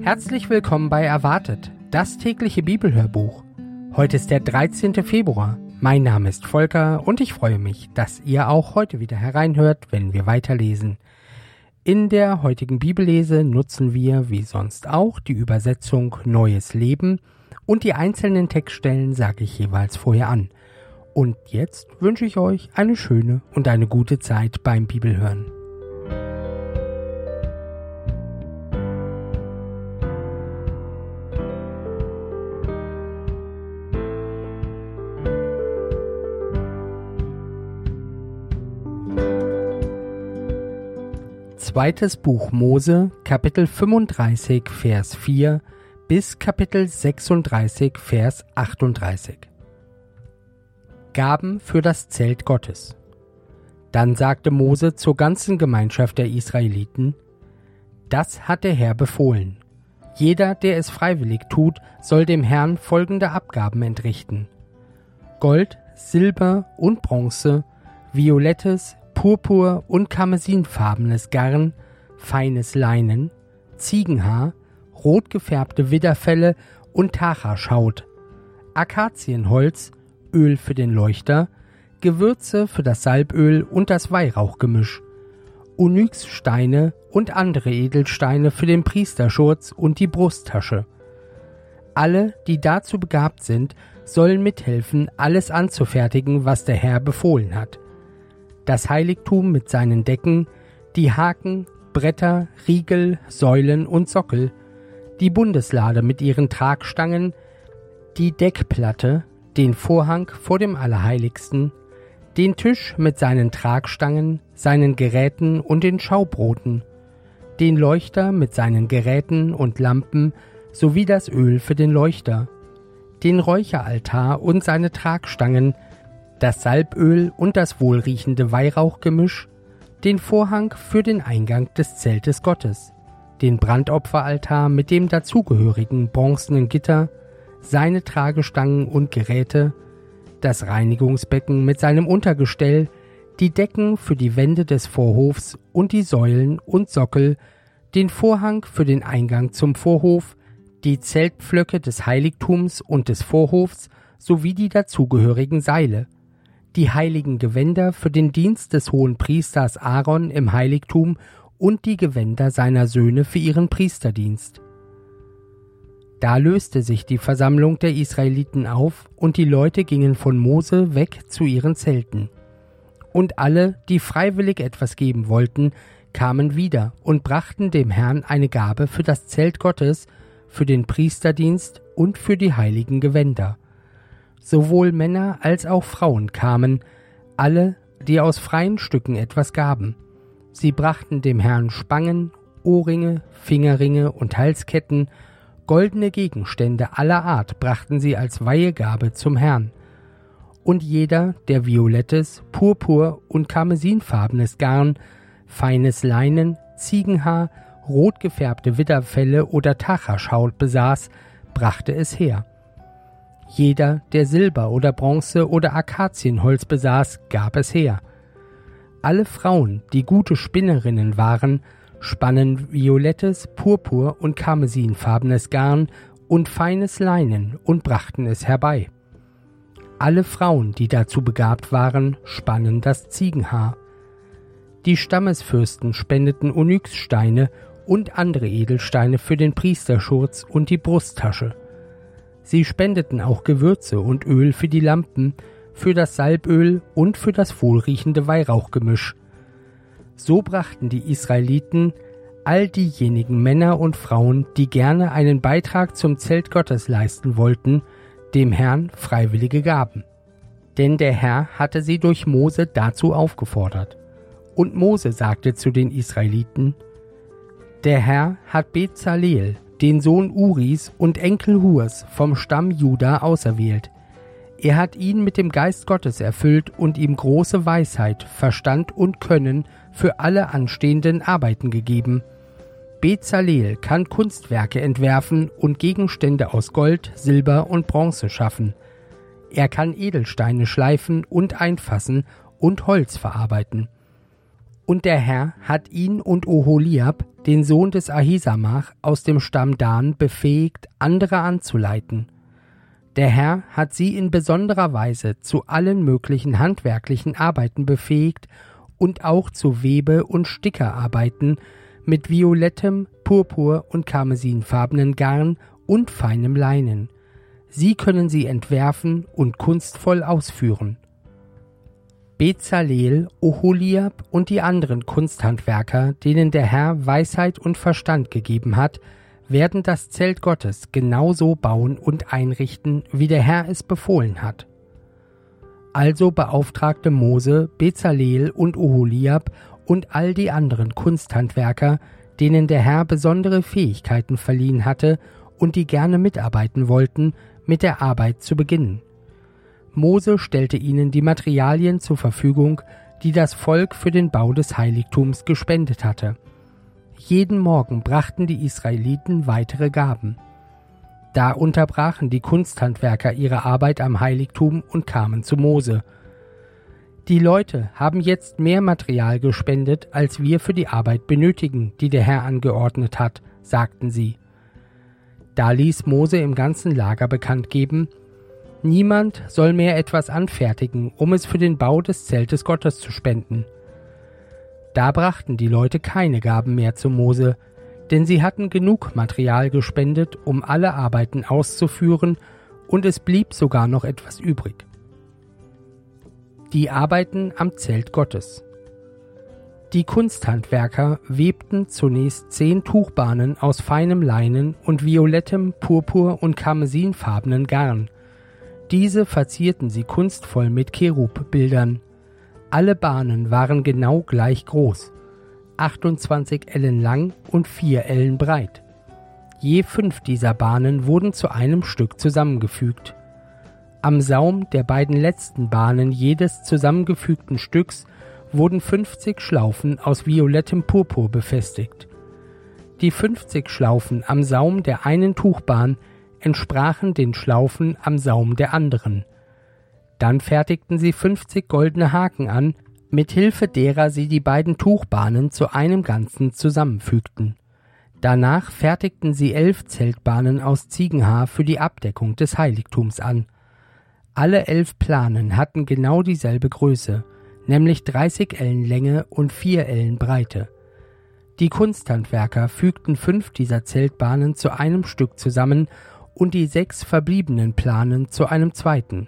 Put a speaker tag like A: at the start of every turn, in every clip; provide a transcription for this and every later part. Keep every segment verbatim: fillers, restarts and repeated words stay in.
A: Herzlich willkommen bei Erwartet, das tägliche Bibelhörbuch. Heute ist der dreizehnte Februar. Mein Name ist Volker und ich freue mich, dass ihr auch heute wieder hereinhört, wenn wir weiterlesen. In der heutigen Bibellese nutzen wir, wie sonst auch, die Übersetzung Neues Leben und die einzelnen Textstellen sage ich jeweils vorher an. Und jetzt wünsche ich euch eine schöne und eine gute Zeit beim Bibelhören. Zweites Buch Mose, Kapitel fünfunddreißig, Vers vier bis Kapitel sechsunddreißig, Vers achtunddreißig. Gaben für das Zelt Gottes. Dann sagte Mose zur ganzen Gemeinschaft der Israeliten: Das hat der Herr befohlen. Jeder, der es freiwillig tut, soll dem Herrn folgende Abgaben entrichten: Gold, Silber und Bronze, violettes, purpur- und karmesinfarbenes Garn, feines Leinen, Ziegenhaar, rot gefärbte Widderfelle und Tachaschaut, Akazienholz, Öl für den Leuchter, Gewürze für das Salböl und das Weihrauchgemisch, Onyxsteine und andere Edelsteine für den Priesterschurz und die Brusttasche. Alle, die dazu begabt sind, sollen mithelfen, alles anzufertigen, was der Herr befohlen hat. Das Heiligtum mit seinen Decken, die Haken, Bretter, Riegel, Säulen und Sockel, die Bundeslade mit ihren Tragstangen, die Deckplatte, den Vorhang vor dem Allerheiligsten, den Tisch mit seinen Tragstangen, seinen Geräten und den Schaubroten, den Leuchter mit seinen Geräten und Lampen sowie das Öl für den Leuchter, den Räucheraltar und seine Tragstangen, das Salböl und das wohlriechende Weihrauchgemisch, den Vorhang für den Eingang des Zeltes Gottes, den Brandopferaltar mit dem dazugehörigen bronzenen Gitter, seine Tragestangen und Geräte, das Reinigungsbecken mit seinem Untergestell, die Decken für die Wände des Vorhofs und die Säulen und Sockel, den Vorhang für den Eingang zum Vorhof, die Zeltpflöcke des Heiligtums und des Vorhofs sowie die dazugehörigen Seile, die heiligen Gewänder für den Dienst des Hohenpriesters Aaron im Heiligtum und die Gewänder seiner Söhne für ihren Priesterdienst. Da löste sich die Versammlung der Israeliten auf, und die Leute gingen von Mose weg zu ihren Zelten. Und alle, die freiwillig etwas geben wollten, kamen wieder und brachten dem Herrn eine Gabe für das Zelt Gottes, für den Priesterdienst und für die heiligen Gewänder. Sowohl Männer als auch Frauen kamen, alle, die aus freien Stücken etwas gaben. Sie brachten dem Herrn Spangen, Ohrringe, Fingerringe und Halsketten, goldene Gegenstände aller Art brachten sie als Weihegabe zum Herrn. Und jeder, der violettes, purpur- und karmesinfarbenes Garn, feines Leinen, Ziegenhaar, rot gefärbte Widderfelle oder Tachaschaut besaß, brachte es her. Jeder, der Silber oder Bronze oder Akazienholz besaß, gab es her. Alle Frauen, die gute Spinnerinnen waren, spannen violettes, purpur- und karmesinfarbenes Garn und feines Leinen und brachten es herbei. Alle Frauen, die dazu begabt waren, spannen das Ziegenhaar. Die Stammesfürsten spendeten Onyxsteine und andere Edelsteine für den Priesterschurz und die Brusttasche. Sie spendeten auch Gewürze und Öl für die Lampen, für das Salböl und für das wohlriechende Weihrauchgemisch. So brachten die Israeliten, all diejenigen Männer und Frauen, die gerne einen Beitrag zum Zelt Gottes leisten wollten, dem Herrn freiwillige Gaben. Denn der Herr hatte sie durch Mose dazu aufgefordert. Und Mose sagte zu den Israeliten: Der Herr hat Bezaleel, den Sohn Uris und Enkel Hurs vom Stamm Juda auserwählt. Er hat ihn mit dem Geist Gottes erfüllt und ihm große Weisheit, Verstand und Können für alle anstehenden Arbeiten gegeben. Bezaleel kann Kunstwerke entwerfen und Gegenstände aus Gold, Silber und Bronze schaffen. Er kann Edelsteine schleifen und einfassen und Holz verarbeiten. Und der Herr hat ihn und Oholiab, den Sohn des Ahisamach, aus dem Stamm Dan befähigt, andere anzuleiten. Der Herr hat sie in besonderer Weise zu allen möglichen handwerklichen Arbeiten befähigt und auch zu Webe- und Stickerarbeiten mit violettem, purpur- und karmesinfarbenen Garn und feinem Leinen. Sie können sie entwerfen und kunstvoll ausführen. Bezalel, Oholiab und die anderen Kunsthandwerker, denen der Herr Weisheit und Verstand gegeben hat, werden das Zelt Gottes genauso bauen und einrichten, wie der Herr es befohlen hat. Also beauftragte Mose Bezalel und Oholiab und all die anderen Kunsthandwerker, denen der Herr besondere Fähigkeiten verliehen hatte und die gerne mitarbeiten wollten, mit der Arbeit zu beginnen. Mose stellte ihnen die Materialien zur Verfügung, die das Volk für den Bau des Heiligtums gespendet hatte. Jeden Morgen brachten die Israeliten weitere Gaben. Da unterbrachen die Kunsthandwerker ihre Arbeit am Heiligtum und kamen zu Mose. Die Leute haben jetzt mehr Material gespendet, als wir für die Arbeit benötigen, die der Herr angeordnet hat, sagten sie. Da ließ Mose im ganzen Lager bekannt geben: Niemand soll mehr etwas anfertigen, um es für den Bau des Zeltes Gottes zu spenden. Da brachten die Leute keine Gaben mehr zu Mose, denn sie hatten genug Material gespendet, um alle Arbeiten auszuführen, und es blieb sogar noch etwas übrig. Die Arbeiten am Zelt Gottes. Die Kunsthandwerker webten zunächst zehn Tuchbahnen aus feinem Leinen und violettem, purpur- und karmesinfarbenen Garn. Diese verzierten sie kunstvoll mit Cherub-Bildern. Alle Bahnen waren genau gleich groß, achtundzwanzig Ellen lang und vier Ellen breit. Je fünf dieser Bahnen wurden zu einem Stück zusammengefügt. Am Saum der beiden letzten Bahnen jedes zusammengefügten Stücks wurden fünfzig Schlaufen aus violettem Purpur befestigt. Die fünfzig Schlaufen am Saum der einen Tuchbahn entsprachen den Schlaufen am Saum der anderen. Dann fertigten sie fünfzig goldene Haken an, mit Hilfe derer sie die beiden Tuchbahnen zu einem Ganzen zusammenfügten. Danach fertigten sie elf Zeltbahnen aus Ziegenhaar für die Abdeckung des Heiligtums an. Alle elf Planen hatten genau dieselbe Größe, nämlich dreißig Ellen Länge und vier Ellen Breite. Die Kunsthandwerker fügten fünf dieser Zeltbahnen zu einem Stück zusammen und die sechs verbliebenen Planen zu einem zweiten.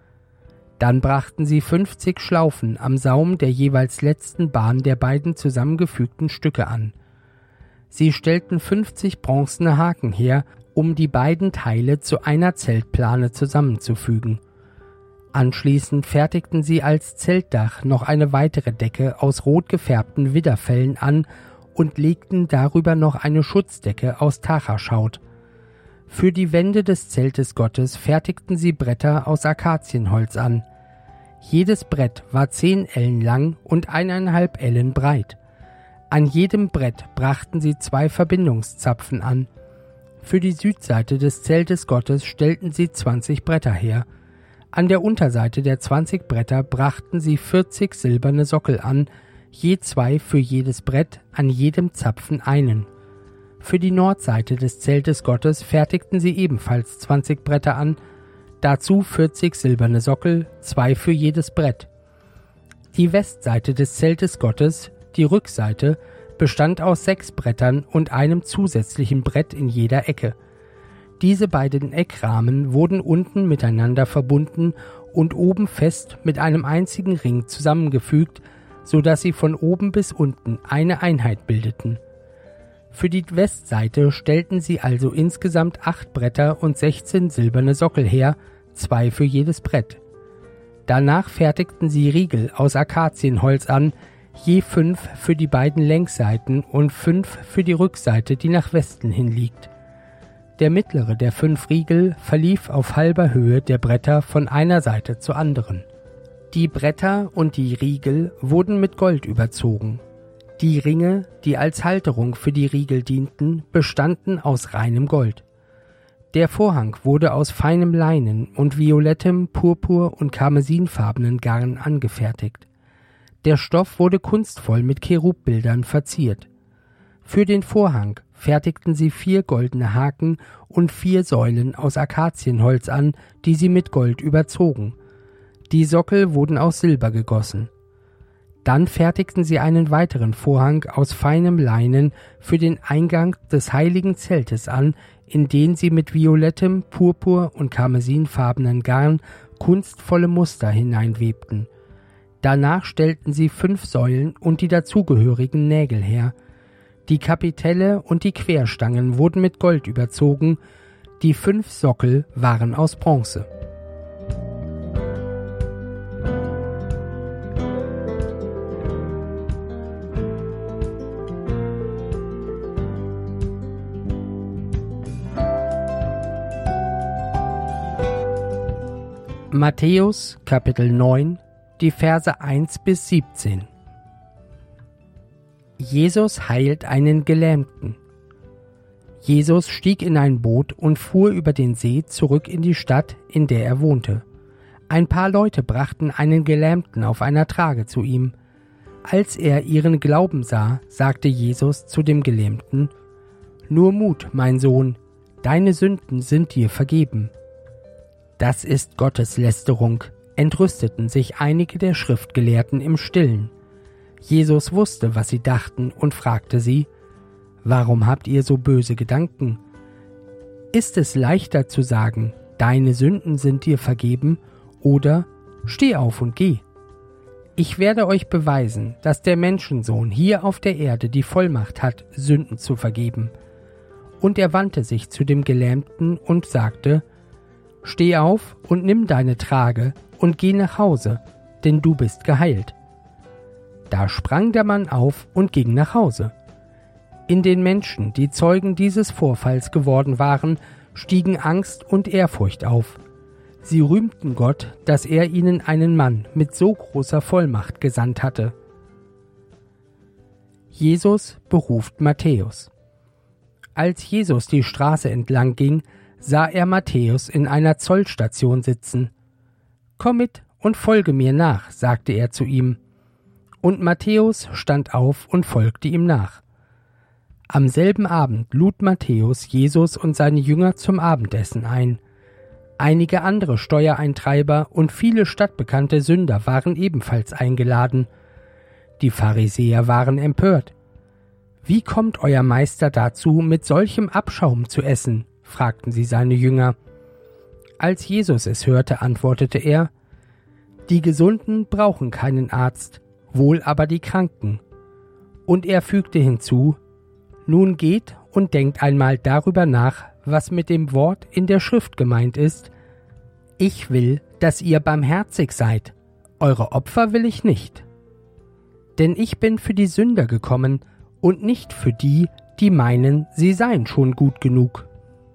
A: Dann brachten sie fünfzig Schlaufen am Saum der jeweils letzten Bahn der beiden zusammengefügten Stücke an. Sie stellten fünfzig bronzene Haken her, um die beiden Teile zu einer Zeltplane zusammenzufügen. Anschließend fertigten sie als Zeltdach noch eine weitere Decke aus rot gefärbten Widderfellen an und legten darüber noch eine Schutzdecke aus Tachaschaut. Für die Wände des Zeltes Gottes fertigten sie Bretter aus Akazienholz an. Jedes Brett war zehn Ellen lang und eineinhalb Ellen breit. An jedem Brett brachten sie zwei Verbindungszapfen an. Für die Südseite des Zeltes Gottes stellten sie zwanzig Bretter her. An der Unterseite der zwanzig Bretter brachten sie vierzig silberne Sockel an, je zwei für jedes Brett, an jedem Zapfen einen. Für die Nordseite des Zeltes Gottes fertigten sie ebenfalls zwanzig Bretter an, dazu vierzig silberne Sockel, zwei für jedes Brett. Die Westseite des Zeltes Gottes, die Rückseite, bestand aus sechs Brettern und einem zusätzlichen Brett in jeder Ecke. Diese beiden Eckrahmen wurden unten miteinander verbunden und oben fest mit einem einzigen Ring zusammengefügt, so dass sie von oben bis unten eine Einheit bildeten. Für die Westseite stellten sie also insgesamt acht Bretter und sechzehn silberne Sockel her, zwei für jedes Brett. Danach fertigten sie Riegel aus Akazienholz an, je fünf für die beiden Längsseiten und fünf für die Rückseite, die nach Westen hin liegt. Der mittlere der fünf Riegel verlief auf halber Höhe der Bretter von einer Seite zur anderen. Die Bretter und die Riegel wurden mit Gold überzogen. Die Ringe, die als Halterung für die Riegel dienten, bestanden aus reinem Gold. Der Vorhang wurde aus feinem Leinen und violettem, purpur- und karmesinfarbenen Garn angefertigt. Der Stoff wurde kunstvoll mit Cherubbildern verziert. Für den Vorhang fertigten sie vier goldene Haken und vier Säulen aus Akazienholz an, die sie mit Gold überzogen. Die Sockel wurden aus Silber gegossen. Dann fertigten sie einen weiteren Vorhang aus feinem Leinen für den Eingang des heiligen Zeltes an, in den sie mit violettem, purpur- und karmesinfarbenen Garn kunstvolle Muster hineinwebten. Danach stellten sie fünf Säulen und die dazugehörigen Nägel her. Die Kapitelle und die Querstangen wurden mit Gold überzogen, die fünf Sockel waren aus Bronze. Matthäus Kapitel neun, die Verse eins bis siebzehn. Jesus heilt einen Gelähmten. Jesus stieg in ein Boot und fuhr über den See zurück in die Stadt, in der er wohnte. Ein paar Leute brachten einen Gelähmten auf einer Trage zu ihm. Als er ihren Glauben sah, sagte Jesus zu dem Gelähmten: »Nur Mut, mein Sohn, deine Sünden sind dir vergeben.« Das ist Gotteslästerung, entrüsteten sich einige der Schriftgelehrten im Stillen. Jesus wusste, was sie dachten, und fragte sie: »Warum habt ihr so böse Gedanken? Ist es leichter zu sagen, deine Sünden sind dir vergeben, oder steh auf und geh? Ich werde euch beweisen, dass der Menschensohn hier auf der Erde die Vollmacht hat, Sünden zu vergeben.« Und er wandte sich zu dem Gelähmten und sagte: »Steh auf und nimm deine Trage und geh nach Hause, denn du bist geheilt.« Da sprang der Mann auf und ging nach Hause. In den Menschen, die Zeugen dieses Vorfalls geworden waren, stiegen Angst und Ehrfurcht auf. Sie rühmten Gott, dass er ihnen einen Mann mit so großer Vollmacht gesandt hatte. Jesus beruft Matthäus. Als Jesus die Straße entlang ging, sah er Matthäus in einer Zollstation sitzen. »Komm mit und folge mir nach«, sagte er zu ihm. Und Matthäus stand auf und folgte ihm nach. Am selben Abend lud Matthäus Jesus und seine Jünger zum Abendessen ein. Einige andere Steuereintreiber und viele stadtbekannte Sünder waren ebenfalls eingeladen. Die Pharisäer waren empört. »Wie kommt euer Meister dazu, mit solchem Abschaum zu essen?« fragten sie seine Jünger. Als Jesus es hörte, antwortete er: »Die Gesunden brauchen keinen Arzt, wohl aber die Kranken.« Und er fügte hinzu: »Nun geht und denkt einmal darüber nach, was mit dem Wort in der Schrift gemeint ist: Ich will, dass ihr barmherzig seid, eure Opfer will ich nicht. Denn ich bin für die Sünder gekommen und nicht für die, die meinen, sie seien schon gut genug.«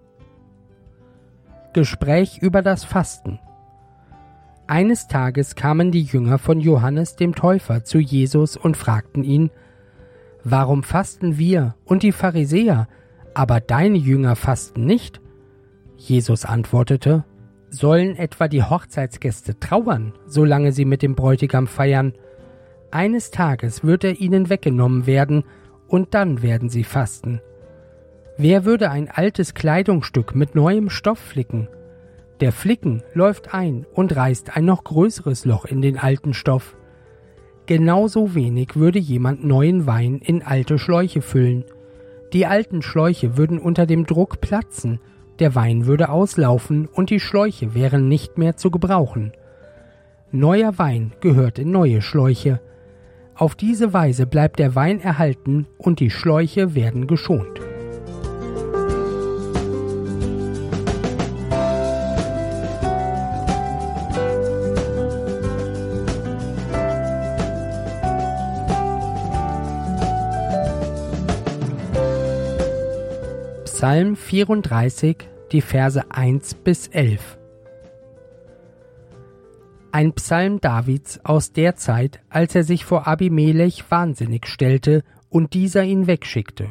A: Gespräch über das Fasten. Eines Tages kamen die Jünger von Johannes dem Täufer zu Jesus und fragten ihn: »Warum fasten wir und die Pharisäer, aber deine Jünger fasten nicht?« Jesus antwortete: »Sollen etwa die Hochzeitsgäste trauern, solange sie mit dem Bräutigam feiern? Eines Tages wird er ihnen weggenommen werden, und dann werden sie fasten. Wer würde ein altes Kleidungsstück mit neuem Stoff flicken? Der Flicken läuft ein und reißt ein noch größeres Loch in den alten Stoff. Genauso wenig würde jemand neuen Wein in alte Schläuche füllen. Die alten Schläuche würden unter dem Druck platzen, der Wein würde auslaufen und die Schläuche wären nicht mehr zu gebrauchen. Neuer Wein gehört in neue Schläuche. Auf diese Weise bleibt der Wein erhalten und die Schläuche werden geschont.« Psalm vierunddreißig, die Verse eins bis elf. Ein Psalm Davids aus der Zeit, als er sich vor Abimelech wahnsinnig stellte und dieser ihn wegschickte.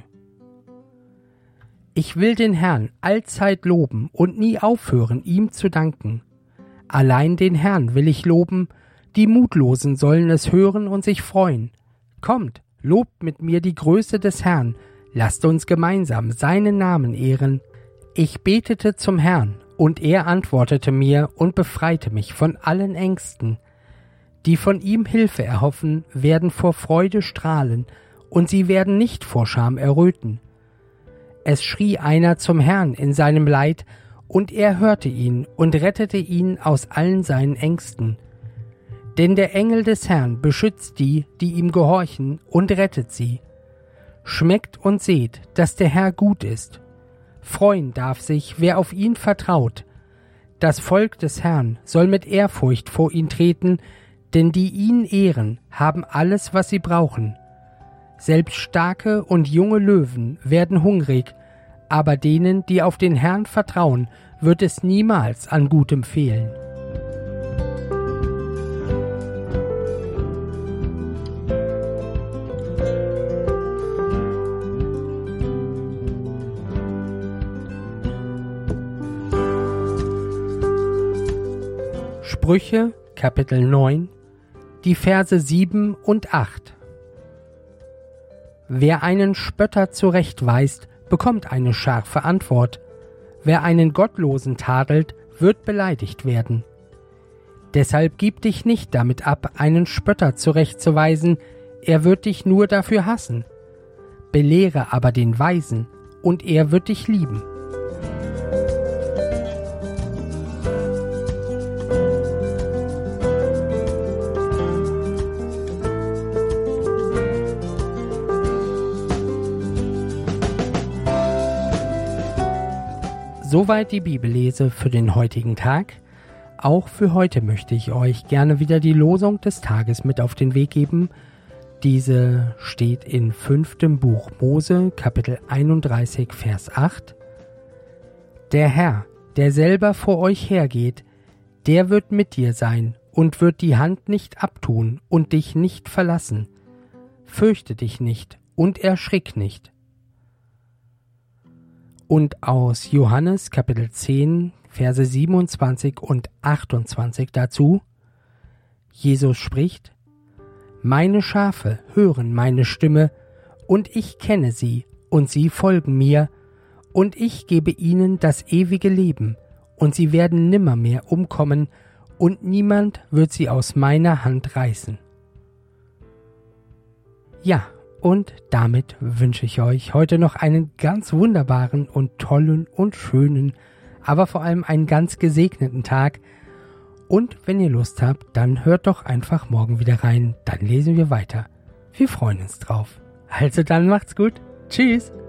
A: Ich will den Herrn allzeit loben und nie aufhören, ihm zu danken. Allein den Herrn will ich loben, Die Mutlosen sollen es hören und sich freuen. Kommt, lobt mit mir die Größe des Herrn, lasst uns gemeinsam seinen Namen ehren. Ich betete zum Herrn, und er antwortete mir und befreite mich von allen Ängsten. Die von ihm Hilfe erhoffen, werden vor Freude strahlen, und sie werden nicht vor Scham erröten. Es schrie einer zum Herrn in seinem Leid, und er hörte ihn und rettete ihn aus allen seinen Ängsten. Denn der Engel des Herrn beschützt die, die ihm gehorchen, und rettet sie. Schmeckt und seht, dass der Herr gut ist. Freuen darf sich, wer auf ihn vertraut. Das Volk des Herrn soll mit Ehrfurcht vor ihn treten, denn die ihn ehren, haben alles, was sie brauchen. Selbst starke und junge Löwen werden hungrig, aber denen, die auf den Herrn vertrauen, wird es niemals an Gutem fehlen. Sprüche, Kapitel neun, die Verse sieben und acht. Wer einen Spötter zurechtweist, bekommt eine scharfe Antwort. Wer einen Gottlosen tadelt, wird beleidigt werden. Deshalb gib dich nicht damit ab, einen Spötter zurechtzuweisen, er wird dich nur dafür hassen. Belehre aber den Weisen, und er wird dich lieben. Soweit die Bibellese für den heutigen Tag. Auch für heute möchte ich euch gerne wieder die Losung des Tages mit auf den Weg geben. Diese steht in fünftem Buch Mose, Kapitel einunddreißig, Vers acht. Der Herr, der selber vor euch hergeht, der wird mit dir sein und wird die Hand nicht abtun und dich nicht verlassen. Fürchte dich nicht und erschrick nicht. Und aus Johannes Kapitel zehn, Verse siebenundzwanzig und achtundzwanzig dazu: Jesus spricht: Meine Schafe hören meine Stimme, und ich kenne sie, und sie folgen mir, und ich gebe ihnen das ewige Leben, und sie werden nimmermehr umkommen, und niemand wird sie aus meiner Hand reißen. Ja, und damit wünsche ich euch heute noch einen ganz wunderbaren und tollen und schönen, aber vor allem einen ganz gesegneten Tag. Und wenn ihr Lust habt, dann hört doch einfach morgen wieder rein, dann lesen wir weiter. Wir freuen uns drauf. Also dann macht's gut. Tschüss.